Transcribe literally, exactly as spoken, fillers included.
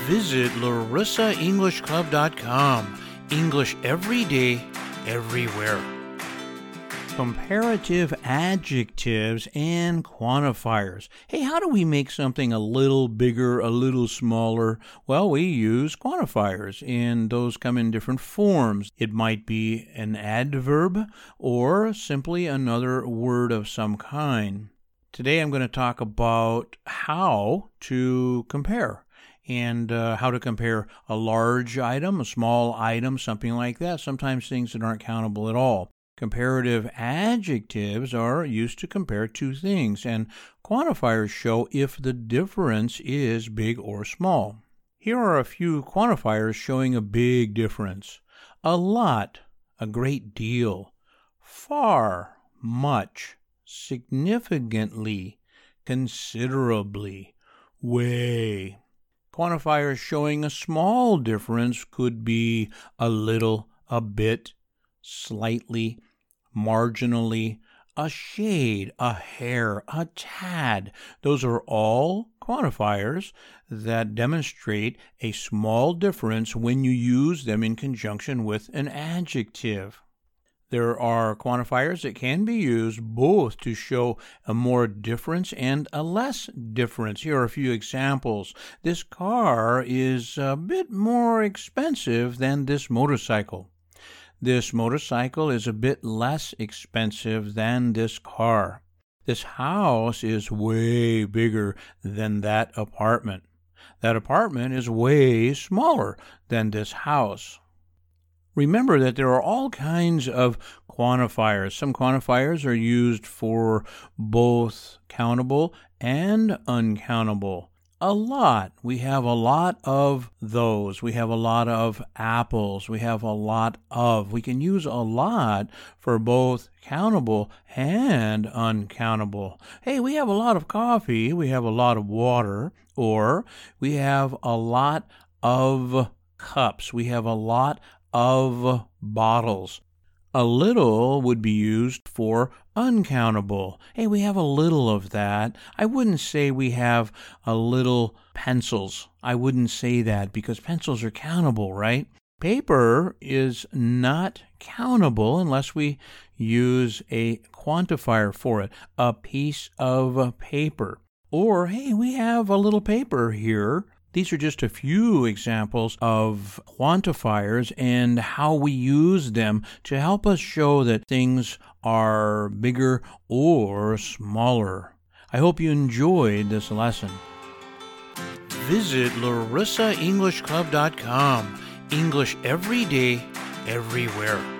Visit larissa english club dot com. English every day, everywhere. Comparative adjectives and quantifiers. Hey, how do we make something a little bigger, a little smaller? Well, we use quantifiers, and those come in different forms. It might be an adverb or simply another word of some kind. Today I'm going to talk about how to compare. And uh, how to compare a large item, a small item, something like that. Sometimes things that aren't countable at all. Comparative adjectives are used to compare two things, and quantifiers show if the difference is big or small. Here are a few quantifiers showing a big difference. A lot, a great deal, far, much, significantly, considerably, way. Quantifiers showing a small difference could be a little, a bit, slightly, marginally, a shade, a hair, a tad. Those are all quantifiers that demonstrate a small difference when you use them in conjunction with an adjective. There are quantifiers that can be used both to show a more difference and a less difference. Here are a few examples. This car is a bit more expensive than this motorcycle. This motorcycle is a bit less expensive than this car. This house is way bigger than that apartment. That apartment is way smaller than this house. Remember that there are all kinds of quantifiers. Some quantifiers are used for both countable and uncountable. A lot. We have a lot of those. We have a lot of apples. We have a lot of. We can use a lot for both countable and uncountable. Hey, we have a lot of coffee. We have a lot of water. Or we have a lot of cups. We have a lot of bottles. A little would be used for uncountable. Hey, we have a little of that. I wouldn't say we have a little pencils. I wouldn't say that because pencils are countable, right? Paper is not countable unless we use a quantifier for it, a piece of paper. Or, hey, we have a little paper here. These are just a few examples of quantifiers and how we use them to help us show that things are bigger or smaller. I hope you enjoyed this lesson. Visit larissa english club dot com. English every day, everywhere.